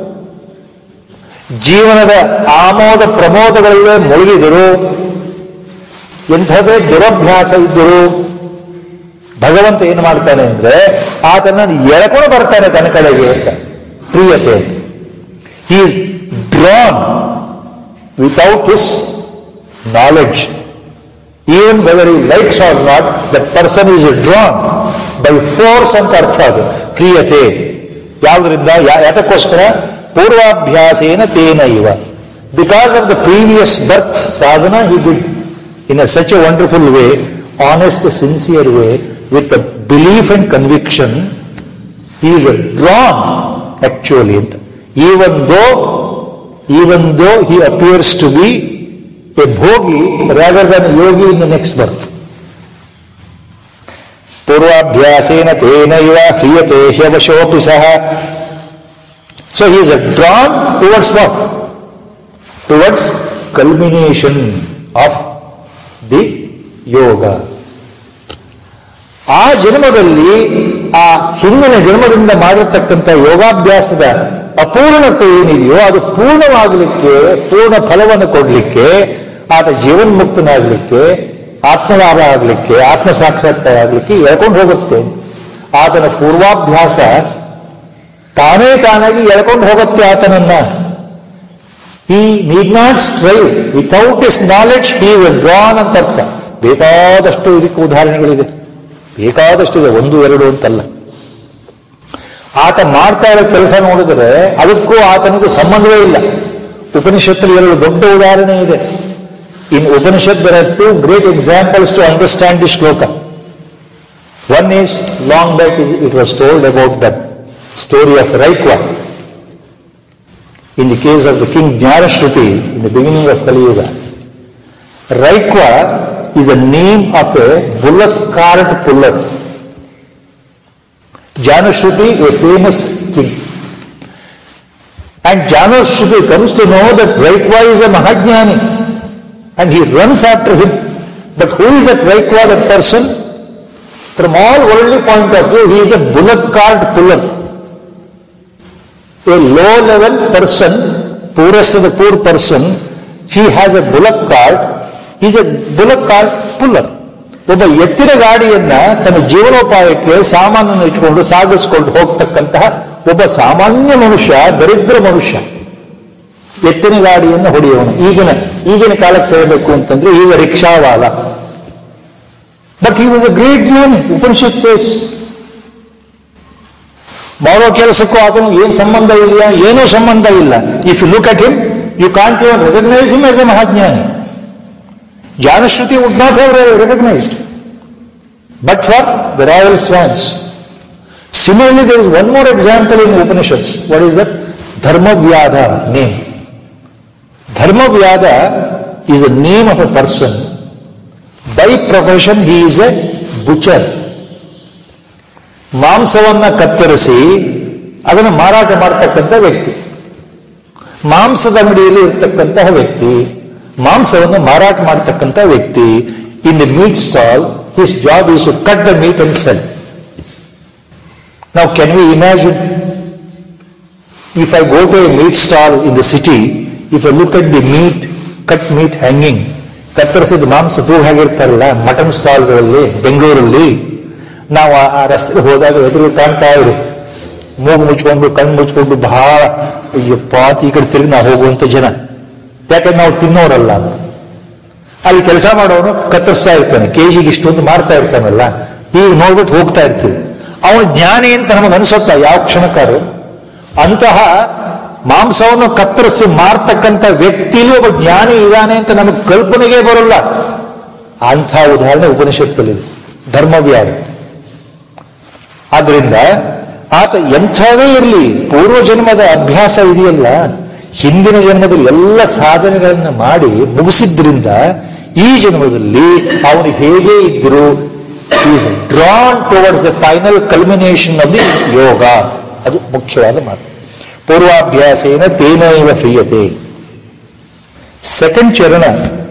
ಜೀವನದ ಆಮೋದ ಪ್ರಮೋದಗಳಲ್ಲೇ ಮುಳುಗಿದರು, ಎಂಥದೇ ದುರಭ್ಯಾಸ ಇದ್ದರು, ಭಗವಂತ ಏನು ಮಾಡ್ತಾನೆ ಅಂದ್ರೆ ಆತನನ್ನು ಎಳ್ಕೊಂಡು ಬರ್ತಾನೆ ತನ್ನ ಕಡೆಗೆ ಅಂತ. ಪ್ರಿಯತೆ, he is drawn without his knowledge. Even whether he likes or not, that person is drawn by force ಅಂತ ಅರ್ಥ ಅದು ಪ್ರಿಯತೆ. ಯಾವುದರಿಂದ? ಯಾತಕ್ಕೋಸ್ಕರ? ಪೂರ್ವಾಭ್ಯಾಸೇನ ತೇನ ಇವ. Because of the previous birth sadhana he did in such a wonderful way, honest, sincere way, with a belief and conviction, he is drawn actually. Even though he appears to be a bhogi rather than a yogi in the next birth. Purvabhyasena tenaiva hriyate hyavashopi saha. So he is drawn towards what? Towards culmination of the yoga. ಆ ಜನ್ಮದಲ್ಲಿ, ಆ ಹಿಂದಿನ ಜನ್ಮದಿಂದ ಮಾಡಿರ್ತಕ್ಕಂಥ ಯೋಗಾಭ್ಯಾಸದ ಅಪೂರ್ಣತೆ ಏನಿದೆಯೋ ಅದು ಪೂರ್ಣವಾಗಲಿಕ್ಕೆ, ಪೂರ್ಣ ಫಲವನ್ನು ಕೊಡಲಿಕ್ಕೆ, ಆತ ಜೀವನ್ಮುಕ್ತನಾಗಲಿಕ್ಕೆ, ಆತ್ಮಲಾಭ ಆಗಲಿಕ್ಕೆ, ಆತ್ಮ ಸಾಕ್ಷಾತ್ಕಾರ ಆಗಲಿಕ್ಕೆ ಎಳ್ಕೊಂಡು ಹೋಗುತ್ತೆ. ಆತನ ಪೂರ್ವಾಭ್ಯಾಸ ತಾನಾಗಿ ಎಳ್ಕೊಂಡು ಹೋಗುತ್ತೆ ಆತನನ್ನ. He need not strive without his knowledge, he is drawn ಅಂತ ಅರ್ಥ. ಬೇಕಾದಷ್ಟು ಇದಕ್ಕೆ ಉದಾಹರಣೆಗಳಿದೆ, ಬೇಕಾದಷ್ಟಿದೆ, ಒಂದು ಎರಡು ಅಂತಲ್ಲ. ಆತ ಮಾಡ್ತಾ ಇರೋ ಕೆಲಸ ನೋಡಿದ್ರೆ ಅದಕ್ಕೂ ಆತನಿಗೂ ಸಂಬಂಧವೇ ಇಲ್ಲ. ಉಪನಿಷತ್ತಲ್ಲಿ ಎರಡು ದೊಡ್ಡ ಉದಾಹರಣೆ ಇದೆ. In Upanishad there are two great examples to understand this shloka. One is, long back it was told about that story of Raikva. In the case of the king Jnanashruti in the beginning of Kali Yuga. Raikva is a name of a bullock cart puller. Jnanashruti, a famous king. And Jnanashruti comes to know that Raikva is a Mahajnani. And he runs after him. But who is that Raikva, that person? From all worldly point of view, he is a bullock cart puller. A low-level person, poorest of the poor person, he has a bullock cart. He is a bullock cart puller. ಒಬ್ಬ ಎತ್ತಿನ ಗಾಡಿಯನ್ನ ತನ್ನ ಜೀವನೋಪಾಯಕ್ಕೆ ಸಾಮಾನನ್ನು ಇಟ್ಕೊಂಡು ಸಾಗಿಸ್ಕೊಂಡು ಹೋಗ್ತಕ್ಕಂತಹ ಒಬ್ಬ ಸಾಮಾನ್ಯ ಮನುಷ್ಯ, ದರಿದ್ರ ಮನುಷ್ಯ, ಎತ್ತಿನ ಗಾಡಿಯನ್ನು ಹೊಡೆಯೋನು. ಈಗಿನ ಕಾಲಕ್ಕೆ ಹೇಳಬೇಕು ಅಂತಂದ್ರೆ ಈಗ ರಿಕ್ಷಾವಾಲ. But he was a great man. Upanishad says ಮಾಡೋ ಕೆಲಸಕ್ಕೂ ಅದನ್ನು ಏನು ಸಂಬಂಧ ಇಲ್ಲ, ಏನೂ ಸಂಬಂಧ ಇಲ್ಲ. If you look at him, you can't even recognise him as a mahajnani. Janashruti would not have recognized, but for the royal swans. Similarly, there is one more example in Upanishads. What is that? Dharmavyada name. Dharmavyada is the name of a person. By profession, he is a butcher. ಮಾಂಸವನ್ನ ಕತ್ತರಿಸಿ ಅದನ್ನು ಮಾರಾಟ ಮಾಡತಕ್ಕಂಥ ವ್ಯಕ್ತಿ, ಮಾಂಸದ ಅಂಗಡಿಯಲ್ಲಿ ಇರ್ತಕ್ಕಂತಹ ವ್ಯಕ್ತಿ, ಮಾಂಸವನ್ನು ಮಾರಾಟ ಮಾಡತಕ್ಕಂಥ ವ್ಯಕ್ತಿ. In the meat stall, his job is to cut the meat and sell. Now can we imagine, if I go to a meat stall in the city, if I look at the meat, cut meat hanging, ಕತ್ತರಿಸಿದ ಮಾಂಸ ತೂಗು ಹಾಗಿರ್ತಾರಲ್ಲ mutton ಸ್ಟಾಲ್ಗಳಲ್ಲಿ ಬೆಂಗಳೂರಲ್ಲಿ, ನಾವು ಆ ರಸ್ತೆಗೆ ಹೋದಾಗ ಎದುರು ಕಾಣ್ತಾ ಇರು, ಮೂಗು ಮುಚ್ಕೊಂಡು ಕಣ್ಣು ಮುಚ್ಕೊಂಡು ಬಹಳ ಪಾತಿ ಈ ಕಡೆ ತಿರುಗಿ ನಾವು ಹೋಗುವಂತ ಜನ. ಯಾಕಂದ್ರೆ ನಾವು ತಿನ್ನೋರಲ್ಲ. ಅಲ್ಲಿ ಕೆಲಸ ಮಾಡೋನು ಕತ್ತರಿಸ್ತಾ ಇರ್ತಾನೆ, ಕೆಜಿಗೆ ಇಷ್ಟೊಂದು ಮಾರ್ತಾ ಇರ್ತಾನಲ್ಲ, ಈಗ ನೋಡ್ಬಿಟ್ಟು ಹೋಗ್ತಾ ಇರ್ತೀವಿ. ಅವನು ಜ್ಞಾನಿ ಅಂತ ನಮಗೆ ಅನಿಸುತ್ತಾ ಯಾವ ಕ್ಷಣಕ್ಕಾರು? ಅಂತಹ ಮಾಂಸವನ್ನು ಕತ್ತರಿಸಿ ಮಾರ್ತಕ್ಕಂಥ ವ್ಯಕ್ತಿಲಿ ಒಬ್ಬ ಜ್ಞಾನಿ ಇದ್ದಾನೆ ಅಂತ ನಮಗೆ ಕಲ್ಪನೆಗೆ ಬರಲ್ಲ. ಅಂಥ ಉದಾಹರಣೆ ಉಪನಿಷತ್ತಲ್ಲಿದೆ, ಧರ್ಮವ್ಯಾದ. ಆದ್ರಿಂದ ಆತ ಎಂಥದೇ ಇರಲಿ, ಪೂರ್ವ ಜನ್ಮದ ಅಭ್ಯಾಸ ಇದೆಯಲ್ಲ, ಹಿಂದಿನ ಜನ್ಮದಲ್ಲಿ ಎಲ್ಲ ಸಾಧನೆಗಳನ್ನ ಮಾಡಿ ಮುಗಿಸಿದ್ರಿಂದ ಈ ಜನ್ಮದಲ್ಲಿ ಅವನು ಹೇಗೆ ಇದ್ರು is drawn towards the final culmination of the yoga. ಅದು ಮುಖ್ಯವಾದ ಮಾತು. ಪೂರ್ವಾಭ್ಯಾಸೇನ ತೇನೈವ ಕ್ರಿಯತೆ. Second charana.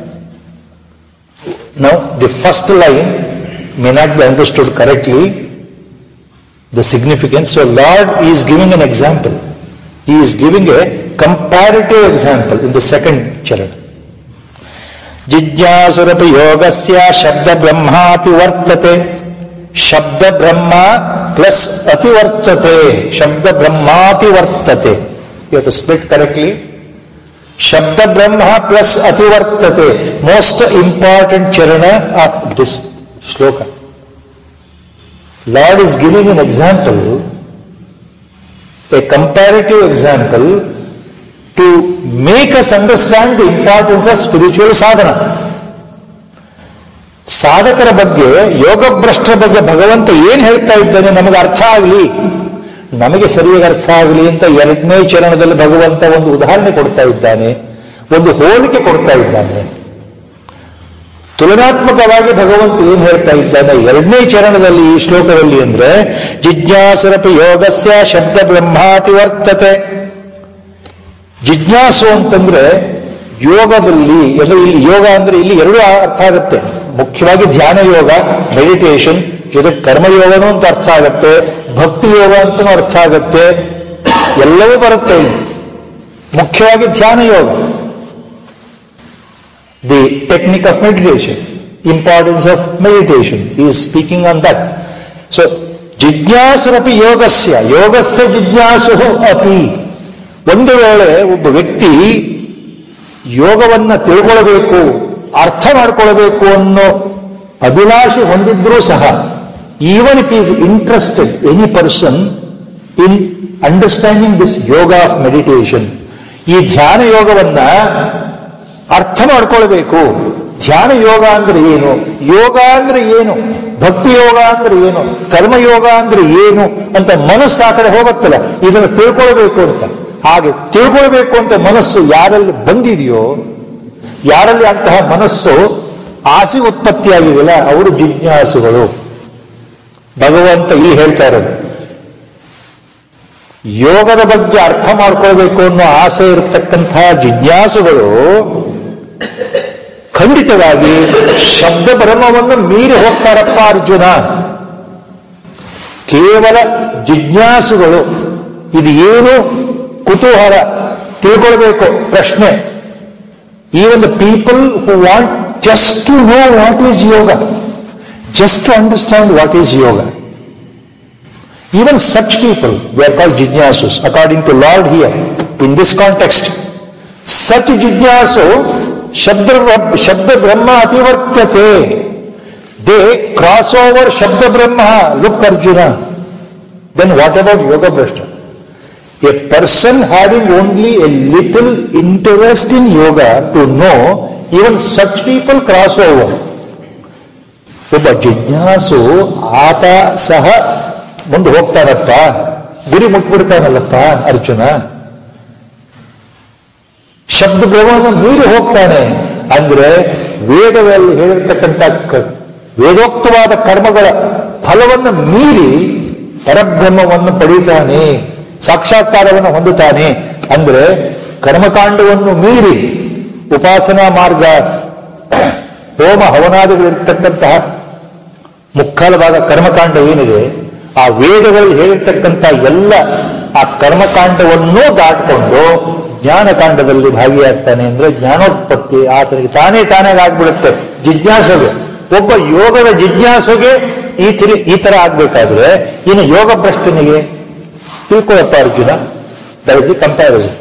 Now the first line may not be understood correctly, the significance. So Lord is giving an example. He is giving a comparative example in the second charana. Jijñāsurapi yogasya shabda brahmāti vartate. Shabda brahma plus ati vartate. Shabda brahmāti vartate. You have to split correctly. Shabda brahma plus ati vartate. Most important charana of this shloka. Lord is giving an example, a comparative example, to make us understand the importance of spiritual sadhana. ಸಾಧಕರ ಬಗ್ಗೆ, ಯೋಗಭ್ರಷ್ಟರ ಬಗ್ಗೆ ಭಗವಂತ ಏನ್ ಹೇಳ್ತಾ ಇದ್ದಾನೆ ನಮಗೆ ಅರ್ಥ ಆಗಲಿ, ನಮಗೆ ಸರಿಯಾಗಿ ಅರ್ಥ ಆಗಲಿ ಅಂತ ಎರಡನೇ ಚರಣದಲ್ಲಿ ಭಗವಂತ ಒಂದು ಉದಾಹರಣೆ ಕೊಡ್ತಾ ಇದ್ದಾನೆ, ಒಂದು ಹೋಲಿಕೆ ಕೊಡ್ತಾ ಇದ್ದಾನೆ. ತುಲನಾತ್ಮಕವಾಗಿ ಭಗವಂತ ಏನ್ ಹೇಳ್ತಾ ಇದ್ದಾನೆ ಎರಡನೇ ಚರಣದಲ್ಲಿ ಈ ಶ್ಲೋಕದಲ್ಲಿ ಅಂದ್ರೆ, ಜಿಜ್ಞಾಸುರಪಿ ಯೋಗಸ್ಯ ಶಬ್ದ ಬ್ರಹ್ಮಾತಿ ವರ್ತತೆ. ಜಿಜ್ಞಾಸು ಅಂತಂದ್ರೆ ಯೋಗದಲ್ಲಿ, ಅಂದ್ರೆ ಇಲ್ಲಿ ಯೋಗ ಅಂದ್ರೆ ಇಲ್ಲಿ ಎರಡು ಅರ್ಥ ಆಗುತ್ತೆ. ಮುಖ್ಯವಾಗಿ ಧ್ಯಾನ ಯೋಗ, ಮೆಡಿಟೇಷನ್, ಜೊತೆಗೆ ಕರ್ಮಯೋಗನೂ ಅಂತ ಅರ್ಥ ಆಗತ್ತೆ, ಭಕ್ತಿ ಯೋಗ ಅಂತನೂ ಅರ್ಥ ಆಗತ್ತೆ, ಎಲ್ಲವೂ ಬರುತ್ತೆ ಇಲ್ಲಿ. ಮುಖ್ಯವಾಗಿ ಧ್ಯಾನ ಯೋಗ, the technique of meditation, importance of meditation. He is speaking on that. So, ಜಿಜ್ಞಾಸುರಪಿ ಯೋಗಸ್ಯ, ಯೋಗಸ್ಯ ಜಿಜ್ಞಾಸು ಅಪಿ. ಒಂದು ವೇಳೆ ಒಬ್ಬ ವ್ಯಕ್ತಿ ಯೋಗವನ್ನ ತಿಳ್ಕೊಳ್ಬೇಕು, ಅರ್ಥ ಮಾಡ್ಕೊಳ್ಬೇಕು ಅನ್ನೋ ಅಭಿಲಾಷೆ ಹೊಂದಿದ್ರೂ ಸಹ, even if is interested any person in understanding this yoga of meditation, ಈ ಧ್ಯಾನ ಯೋಗವನ್ನ ಅರ್ಥ ಮಾಡ್ಕೊಳ್ಬೇಕು. ಧ್ಯಾನ ಯೋಗ ಅಂದ್ರೆ ಏನು, ಯೋಗ ಅಂದ್ರೆ ಏನು, ಭಕ್ತಿ ಯೋಗ ಅಂದ್ರೆ ಏನು, ಕರ್ಮಯೋಗ ಅಂದ್ರೆ ಏನು ಅಂತ ಮನಸ್ಸು ಆ ಕಡೆ ಹೋಗುತ್ತಲ್ಲ, ಇದನ್ನು ತಿಳ್ಕೊಳ್ಬೇಕು ಅಂತ. ಹಾಗೆ ತಿಳ್ಕೊಳ್ಬೇಕು ಅಂತ ಮನಸ್ಸು ಯಾರಲ್ಲಿ ಬಂದಿದೆಯೋ, ಯಾರಲ್ಲಿ ಅಂತಹ ಮನಸ್ಸು ಆಸೆ ಉತ್ಪತ್ತಿಯಾಗಿದೆಯಲ್ಲ, ಅವರು ಜಿಜ್ಞಾಸುಗಳು. ಭಗವಂತ ಇಲ್ಲಿ ಹೇಳ್ತಾ ಇರೋದು, ಯೋಗದ ಬಗ್ಗೆ ಅರ್ಥ ಮಾಡ್ಕೊಳ್ಬೇಕು ಅನ್ನೋ ಆಸೆ ಇರತಕ್ಕಂತಹ ಜಿಜ್ಞಾಸುಗಳು ಖಂಡಿತವಾಗಿ ಶಬ್ದ ಬ್ರಹ್ಮವನ್ನು ಮೀರಿ ಹೋಗ್ತಾರಪ್ಪ ಅರ್ಜುನ. ಕೇವಲ ಜಿಜ್ಞಾಸುಗಳು, ಇದು ಏನು ಕುತೂಹಲ, ತಿಳ್ಕೊಳ್ಬೇಕು ಪ್ರಶ್ನೆ. Even the people who want just to know what is yoga, just to understand what is yoga. Even such people, they are called jijnasus, according to Lord here, in this context. Such jijnasu, Shabda Brahma ativartyate. They cross over Shabda Brahma. Look, Arjuna. Then what about Yoga Bhrashta? A person having only a little interest in yoga to know, even such people cross over. ಒಬ್ಬ ಜಿಜ್ಞಾಸು ಆತ ಸಹ ಮುಂದೆ ಹೋಗ್ತಾನಪ್ಪ, ಗುರಿ ಮುಟ್ಬಿಡ್ತಾನಲ್ಲಪ್ಪ ಅರ್ಜುನ. ಶಬ್ದ ಬ್ರಹ್ಮವನ್ನು ಮೀರಿ ಹೋಗ್ತಾನೆ ಅಂದ್ರೆ ವೇದಗಳಲ್ಲಿ ಹೇಳಿರ್ತಕ್ಕಂಥ ವೇದೋಕ್ತವಾದ ಕರ್ಮಗಳ ಫಲವನ್ನು ಮೀರಿ ಪರಬ್ರಹ್ಮವನ್ನು ಪಡೀತಾನೆ, ಸಾಕ್ಷಾತ್ಕಾರವನ್ನು ಹೊಂದುತ್ತಾನೆ. ಅಂದ್ರೆ ಕರ್ಮಕಾಂಡವನ್ನು ಮೀರಿ ಉಪಾಸನಾ ಮಾರ್ಗ, ಹೋಮ ಹವನಾದಿಗಳಿರ್ತಕ್ಕಂತಹ ಮುಕ್ಕಾಲ ಭಾಗ ಕರ್ಮಕಾಂಡ ಏನಿದೆ, ಆ ವೇದಗಳಲ್ಲಿ ಹೇಳಿರ್ತಕ್ಕಂಥ ಎಲ್ಲ ಆ ಕರ್ಮಕಾಂಡವನ್ನೂ ದಾಟಿಕೊಂಡು ಜ್ಞಾನಕಾಂಡದಲ್ಲಿ ಭಾಗಿಯಾಗ್ತಾನೆ. ಅಂದ್ರೆ ಜ್ಞಾನೋತ್ಪತ್ತಿ ಆತನಿಗೆ ತಾನೇ ಆಗ್ಬಿಡುತ್ತೆ. ಜಿಜ್ಞಾಸೆಗೆ, ಒಬ್ಬ ಯೋಗದ ಜಿಜ್ಞಾಸೆಗೆ ಈ ತರ ಆಗ್ಬೇಕಾದ್ರೆ ಇನ್ನು ಯೋಗ ಭ್ರಷ್ಟನಿಗೆ ತಿಳ್ಕೊಳ್ಳಪ್ಪ Arjuna. That is the comparison.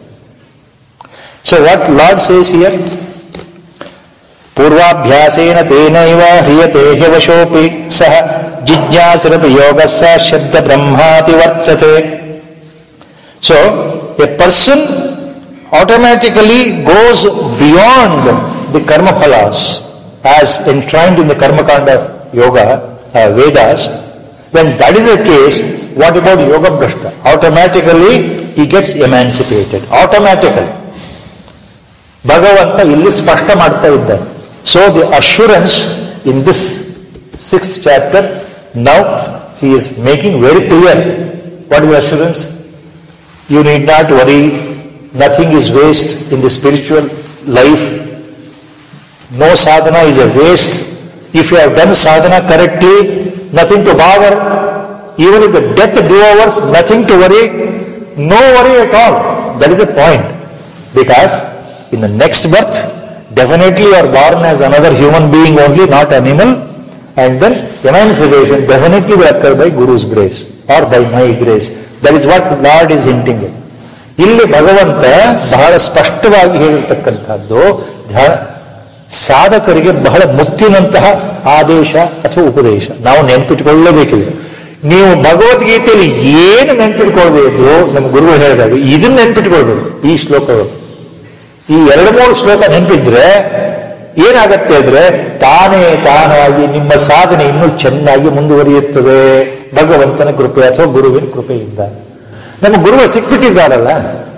So what lord says here, ಪೂರ್ವಾಭ್ಯಾಸೇನ ತೇನೈವ ಹ್ರಿಯತೆ ಹ್ಯವಶೋಪಿ ಸಹ ಜಿಜ್ಞಾಸಿರಪಿ ಯೋಗಸ್ಸ ಶಬ್ದ ಬ್ರಹ್ಮಾತಿ ವರ್ತತೆ. So a person automatically goes beyond the karma phalas as enshrined in the karma kanda yoga Vedas. When that is the case, what about yoga bhrashta? Automatically he gets emancipated. Automatically. Bhagavanta illi spashta ಮಾಡ್ತಾ ಇದ್ದಾನೆ. So the assurance in this 6th chapter, now he is making very clear. What is the assurance? You need not worry. Nothing is waste in the spiritual life. No sadhana is a waste. If you have done sadhana correctly, nothing to bother. Even if the death do overs, nothing to worry. No worry at all. That is the point. Because in the next birth, definitely you are born as another human being only, not animal. And then emancipation definitely will occur by Guru's grace or by my grace. That is what Lord is hinting at. ಇಲ್ಲಿ ಭಗವಂತ ಬಹಳ ಸ್ಪಷ್ಟವಾಗಿ ಹೇಳಿರ್ತಕ್ಕಂಥದ್ದು ಸಾಧಕರಿಗೆ ಬಹಳ ಮುತ್ತಿನಂತಹ ಆದೇಶ ಅಥವಾ ಉಪದೇಶ ನಾವು ನೆನಪಿಟ್ಕೊಳ್ಳಲೇಬೇಕಿದೆ. ನೀವು ಭಗವದ್ಗೀತೆಯಲ್ಲಿ ಏನು ನೆನಪಿಟ್ಕೊಳ್ಬೇಕು, ನಮ್ಮ ಗುರುಗಳು ಹೇಳಿದಾಗ ಇದನ್ನ ನೆನಪಿಟ್ಕೊಳ್ಬೇಕು. ಈ ಶ್ಲೋಕಗಳು, ಈ 2-3 ಶ್ಲೋಕ ನೆನಪಿದ್ರೆ ಏನಾಗತ್ತೆ ಅಂದ್ರೆ ತಾನಾಗಿ ನಿಮ್ಮ ಸಾಧನೆ ಇನ್ನೂ ಚೆನ್ನಾಗಿ ಮುಂದುವರಿಯುತ್ತದೆ ಭಗವಂತನ ಕೃಪೆ ಅಥವಾ ಗುರುವಿನ ಕೃಪೆಯಿಂದ. ನಮ್ಮ ಗುರುವ ಸಿಕ್ಬಿಟ್ಟಿದ್ದಾರಲ್ಲ,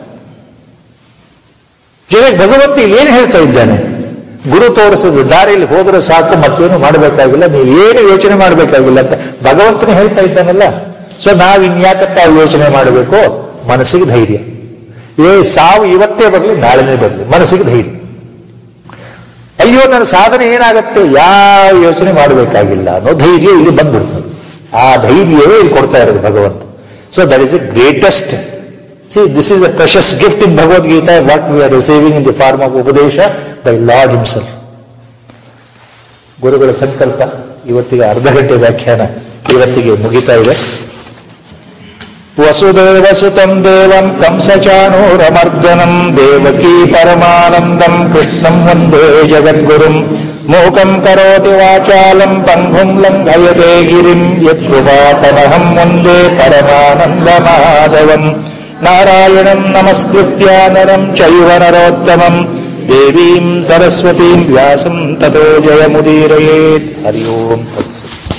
ಜೊತೆಗೆ ಭಗವಂತ ಏನು ಹೇಳ್ತಾ ಇದ್ದಾನೆ, ಗುರು ತೋರಿಸಿದ ದಾರಿಯಲ್ಲಿ ಹೋದ್ರೆ ಸಾಕು, ಮತ್ತೇನು ಮಾಡಬೇಕಾಗಿಲ್ಲ, ನೀವೇನು ಯೋಚನೆ ಮಾಡಬೇಕಾಗಿಲ್ಲ ಅಂತ ಭಗವಂತನೇ ಹೇಳ್ತಾ ಇದ್ದಾನಲ್ಲ. ಸೊ ನಾವಿನ್ಯಾಕಪ್ಪ ಯೋಚನೆ ಮಾಡಬೇಕು? ಮನಸ್ಸಿಗೆ ಧೈರ್ಯ. ಸಾವು ಇವತ್ತೇ ಬರಲಿ, ನಾಳೆನೇ ಬರಲಿ, ಮನಸ್ಸಿಗೆ ಧೈರ್ಯ. ಅಯ್ಯೋ ನನ್ನ ಸಾಧನೆ ಏನಾಗತ್ತೆ, ಯಾವ ಯೋಚನೆ ಮಾಡಬೇಕಾಗಿಲ್ಲ ಅನ್ನೋ ಧೈರ್ಯ ಇಲ್ಲಿ ಬಂದ್ಬಿಡ್ತದೆ. ಆ ಧೈರ್ಯವೇ ಇಲ್ಲಿ ಕೊಡ್ತಾ ಇರೋದು ಭಗವಂತ. So that is the greatest. See, this is a precious gift in Bhagavad Gita, what we are receiving in the form of Upadesha by Lord himself. ಗುರುಗಳ ಸಂಕಲ್ಪ ಇವತ್ತಿಗೆ ಅರ್ಧ ಗಂಟೆ ವ್ಯಾಖ್ಯಾನ ಇವತ್ತಿಗೆ ಮುಗಿತಾ ಇದೆ. ವಸುದೇವ ಸುತಂ ದೇವಂ ಕಂಸಚಾನೂರಮರ್ದನಂ ದೇವಕೀ ಪರಮಾನಂದಂ ಕೃಷ್ಣಂ ವಂದೇ ಜಗದ್ಗುರುಂ ಮೂಕಂ ಕರೋತಿ ವಾಚಾಲಂ ಪಂಗುಂ ಲಂಘಯತೆ ಗಿರಿಂ ಯತ್ಕೃಪಾತಮಹಂ ವಂದೇ ಪರಮಾನಂದ ಮಾಧವಂ ನಾರಾಯಣಂ ನಮಸ್ಕೃತ್ಯ ನರಂ ಚೈವ ನರೋತ್ತಮಂ ದೇವೀಂ ಸರಸ್ವತೀಂ ವ್ಯಾಸಂ ತತೋ ಜಯಮುದೀರಯೇತ್. ಹರಿ ಓಂ ತತ್ಸತ್.